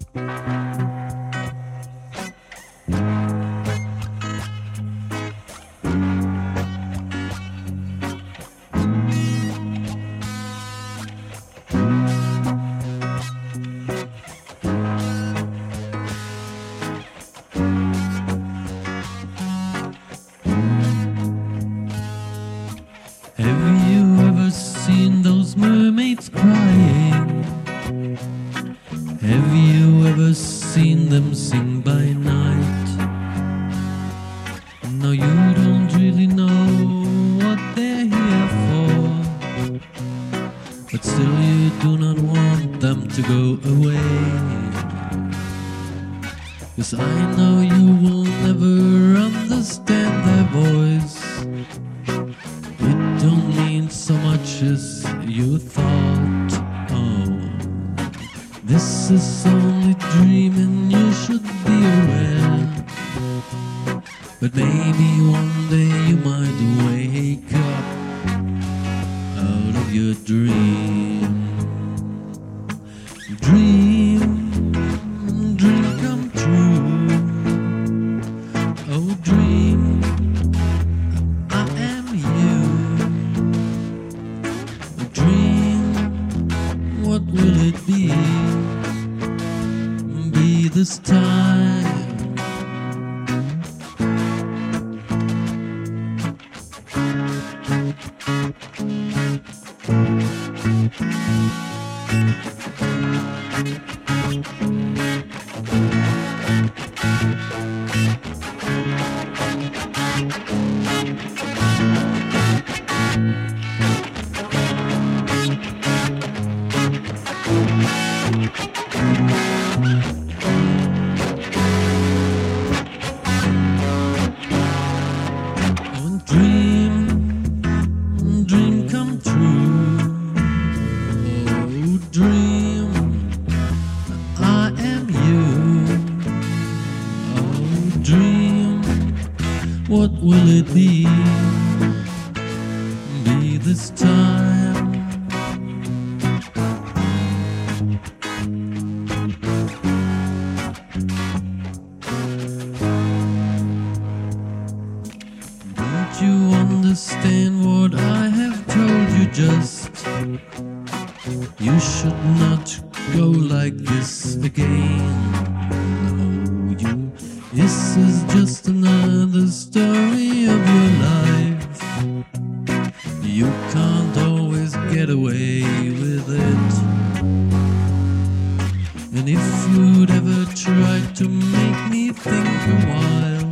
Have you ever seen those mermaids crying? Have you ever seen them sing by night? No, you don't really know what they're here for, but still you do not want them to go away. 'Cause I know you will never understand their voice. It don't mean so much as you thought. Oh, this is only dream and you should be aware. But maybe one day you might wake up out of your dream. Dream, dream come true. Oh, dream, I am you. A dream, what will it be? Be this time. Dream, dream come true. Oh, dream, I am you. Oh, dream, what will it be? Be this time. Don't you understand what I have told you just? You should not go like this again. No, you. This is just another story of your life. You can't always get away with it. And if you'd ever try to make me think a while,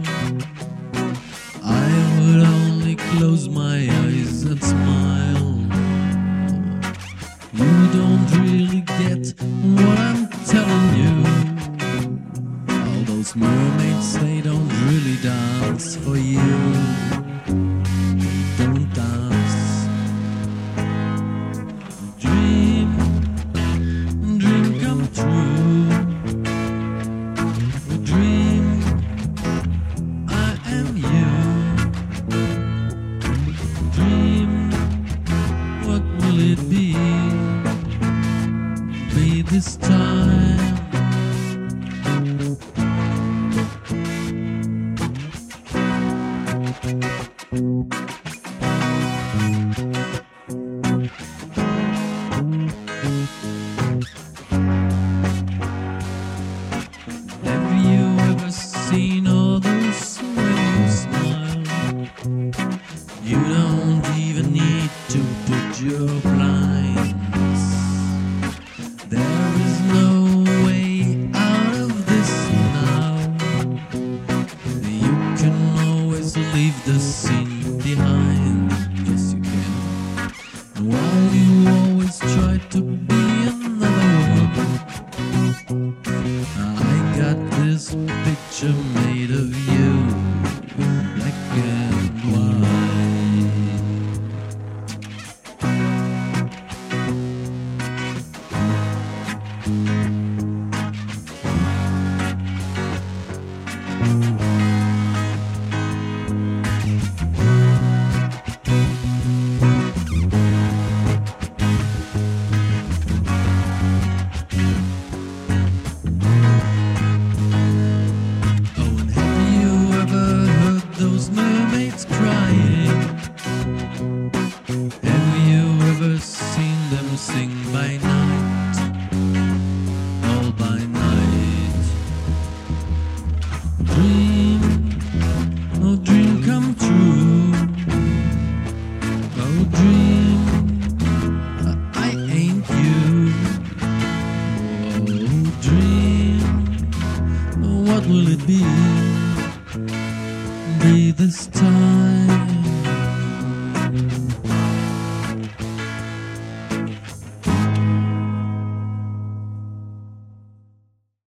I would only close my eyes and smile. You don't really get what I'm telling you. All those mermaids, they don't really dance for you. Don't dance. Dream, dream come true. Dream, I am you. Dream, what will it be? Be this time. Have you ever seen others when you smile? You don't even need to put your blinds. There is no way out of this now. You can always leave the scene behind. Yes, you can. And while you always try to be another one, I got this picture made of you, black and white. them sing by night, all by night. Dream, oh dream come true. Oh dream, I ain't you. Oh dream, what will it be this time?